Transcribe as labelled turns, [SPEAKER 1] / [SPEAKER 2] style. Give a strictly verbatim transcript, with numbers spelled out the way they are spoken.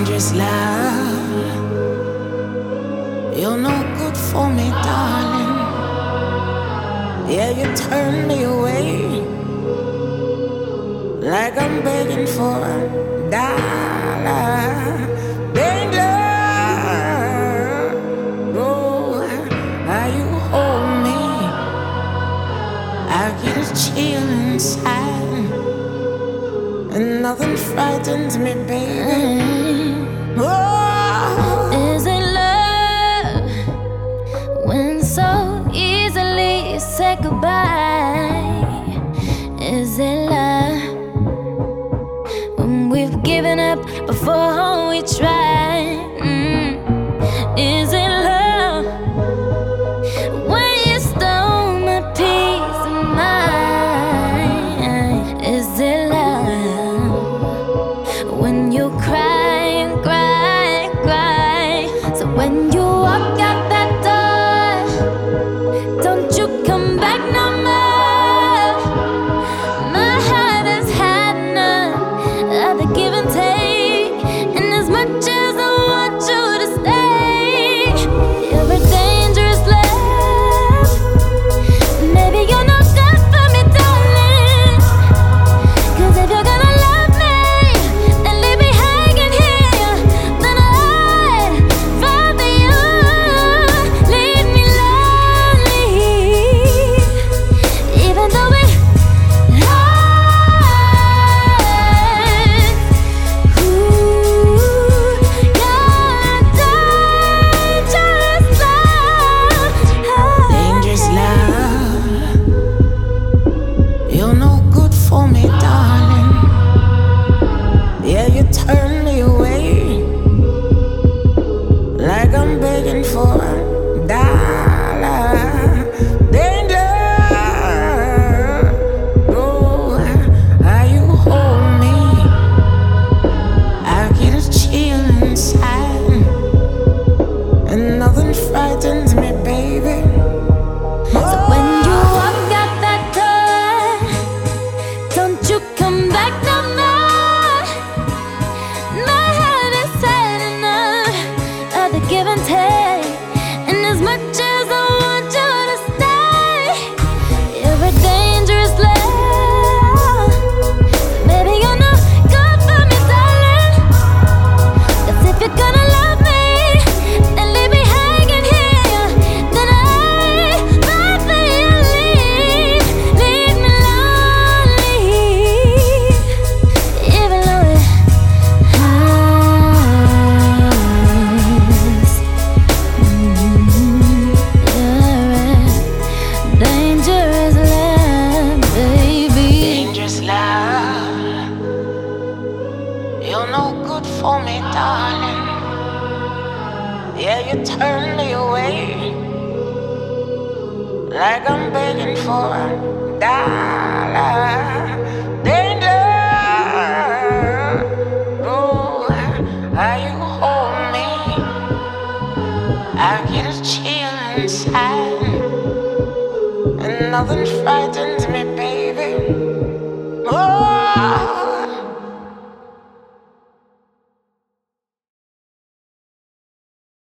[SPEAKER 1] dangerous love. You're no good for me, darling. Yeah, you turn me away like I'm begging for a dollar. Danger, oh, how you hold me, I get a chill inside, and nothing frightens me, baby. Oh.
[SPEAKER 2] Is it love when so easily you say goodbye? Is it love when we've given up before we try? Mm. Is it love when you stole my peace of mind? Is it love when you cry and cry and cry? So when you walk out that door, don't you come back no more. My heart has had enough of the give and take, and as much as I want you to stay, you're a dangerous love. Maybe you're not good for me, darling. 'Cause if you're gonna love me, then leave me hanging here. Then I'd rather you leave me lonely, even though it hurts. Ooh, you're dangerous love.
[SPEAKER 1] Dangerous love, you're no good for me, darling. Yeah, you turn me away like I'm begging for a dollar. Danger, oh, how you hold me, I get a chill inside, and nothing frightens me, baby.
[SPEAKER 2] So when you walk out that door, don't you come back no more. My heart has had enough of the give and take, and as much as I want you to stay, you're a dangerous love. Maybe you're not good for me, darling. 'Cause if you're gonna love me, then leave me hanging here. Then I'd rather you leave, leave me lonely, even though it hurts. Mm, you're a dangerous love, baby.
[SPEAKER 1] Dangerous love, you're no good for me, darling. Yeah, you turn me away like I'm begging for a dollar. Danger, oh, how you hold me, I get a chill inside, and nothing frightens me,